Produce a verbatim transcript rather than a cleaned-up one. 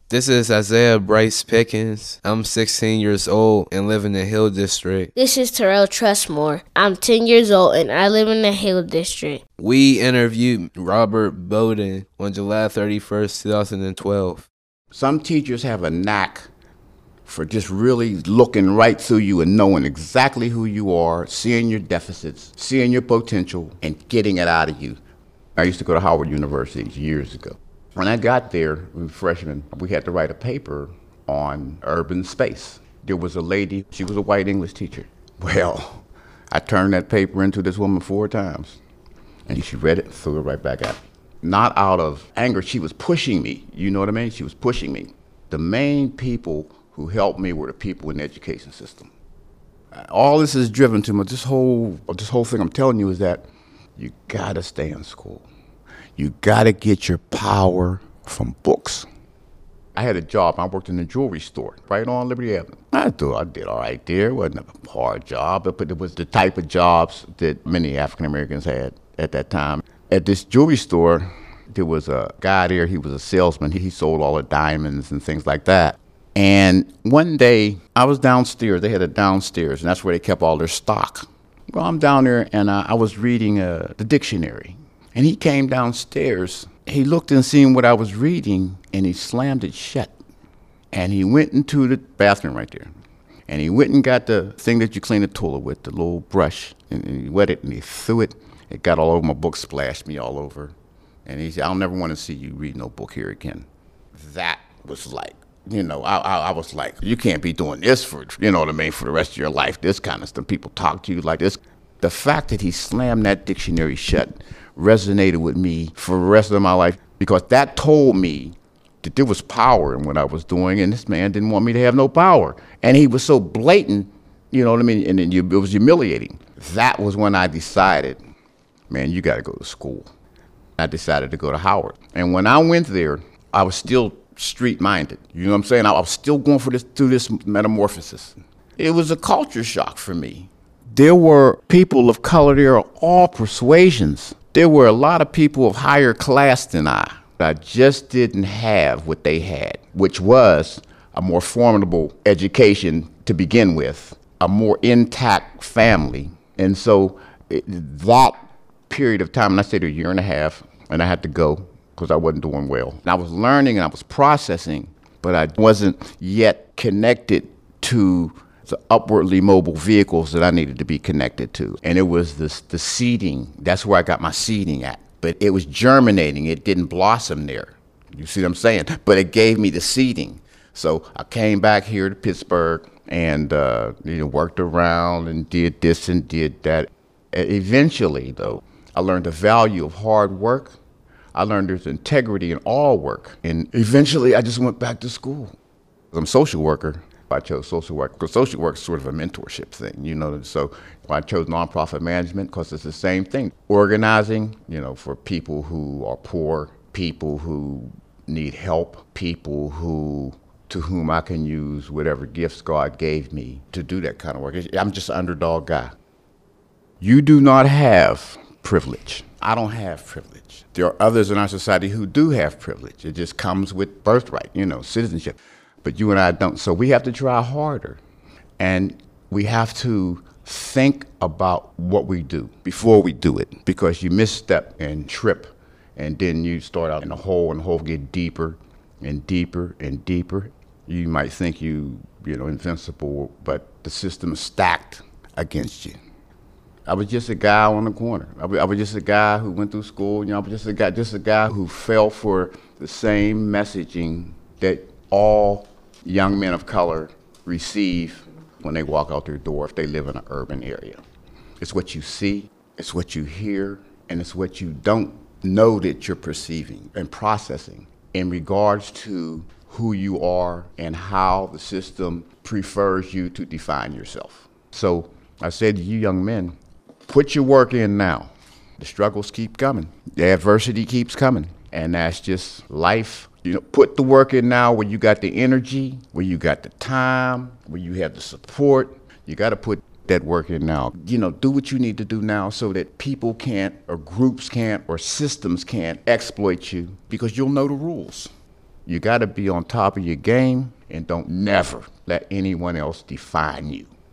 This is Isaiah Bryce Pickens. I'm sixteen years old and live in the Hill District. This is Terrell Trustmore. I'm ten years old and I live in the Hill District. We interviewed Robert Bowden on July thirty-first, two thousand twelve. Some teachers have a knack for just really looking right through you and knowing exactly who you are, seeing your deficits, seeing your potential, and getting it out of you. I used to go to Howard University years ago. When I got there, we were freshmen, we had to write a paper on urban space. There was a lady, she was a white English teacher. Well, I turned that paper into this woman four times, and she read it and threw it right back at me. Not out of anger, she was pushing me, you know what I mean? She was pushing me. The main people who helped me were the people in the education system. All this is driven to me, this whole, this whole thing I'm telling you is that you gotta stay in school. You gotta get your power from books. I had a job, I worked in a jewelry store right on Liberty Avenue. I thought I did all right there, it wasn't a hard job, but it was the type of jobs that many African Americans had at that time. At this jewelry store, there was a guy there, he was a salesman, he sold all the diamonds and things like that. And one day, I was downstairs, they had a downstairs, and that's where they kept all their stock. Well, I'm down there, and uh, I was reading uh, the dictionary. And he came downstairs, he looked and seen what I was reading, and he slammed it shut. And he went into the bathroom right there. And he went and got the thing that you clean the toilet with, the little brush, and he wet it and he threw it. It got all over my book, splashed me all over. And he said, I'll never want to see you read no book here again. That was like, you know, I, I, I was like, you can't be doing this for, you know what I mean, for the rest of your life, this kind of stuff. People talk to you like this. The fact that he slammed that dictionary shut resonated with me for the rest of my life, because that told me that there was power in what I was doing, and this man didn't want me to have no power. And he was so blatant, you know what I mean, and it was humiliating. That was when I decided, man, you gotta go to school. I decided to go to Howard. And when I went there, I was still street-minded. You know what I'm saying? I was still going for this, through this metamorphosis. It was a culture shock for me. There were people of color there of all persuasions. There were a lot of people of higher class than I. I just didn't have what they had, which was a more formidable education to begin with, a more intact family. And so it, that period of time, and I stayed a year and a half, and I had to go because I wasn't doing well. And I was learning and I was processing, but I wasn't yet connected to the upwardly mobile vehicles that I needed to be connected to. And it was this, the seeding, that's where I got my seeding at. But it was germinating, it didn't blossom there. You see what I'm saying? But it gave me the seeding. So I came back here to Pittsburgh and uh, you know, worked around and did this and did that. Eventually, though, I learned the value of hard work. I learned there's integrity in all work. And eventually, I just went back to school. I'm a social worker. I chose social work because social work is sort of a mentorship thing, you know. So I chose nonprofit management because it's the same thing. Organizing, you know, for people who are poor, people who need help, people who, to whom I can use whatever gifts God gave me to do that kind of work. I'm just an underdog guy. You do not have privilege. I don't have privilege. There are others in our society who do have privilege. It just comes with birthright, you know, citizenship. But you and I don't. So we have to try harder. And we have to think about what we do before we do it. Because you misstep and trip, and then you start out in a hole, and the hole get deeper and deeper and deeper. You might think you, you know, invincible, but the system is stacked against you. I was just a guy on the corner. I was, I was just a guy who went through school. You know, I was just a guy, just a guy who fell for the same messaging that all young men of color receive when they walk out their door if they live in an urban area. It's what you see, it's what you hear, and it's what you don't know that you're perceiving and processing in regards to who you are and how the system prefers you to define yourself. So I said to you young men, put your work in now. The struggles keep coming. The adversity keeps coming. And that's just life. You know, put the work in now where you got the energy, where you got the time, where you have the support. You got to put that work in now. You know, do what you need to do now so that people can't, or groups can't, or systems can't exploit you, because you'll know the rules. You got to be on top of your game and don't never let anyone else define you.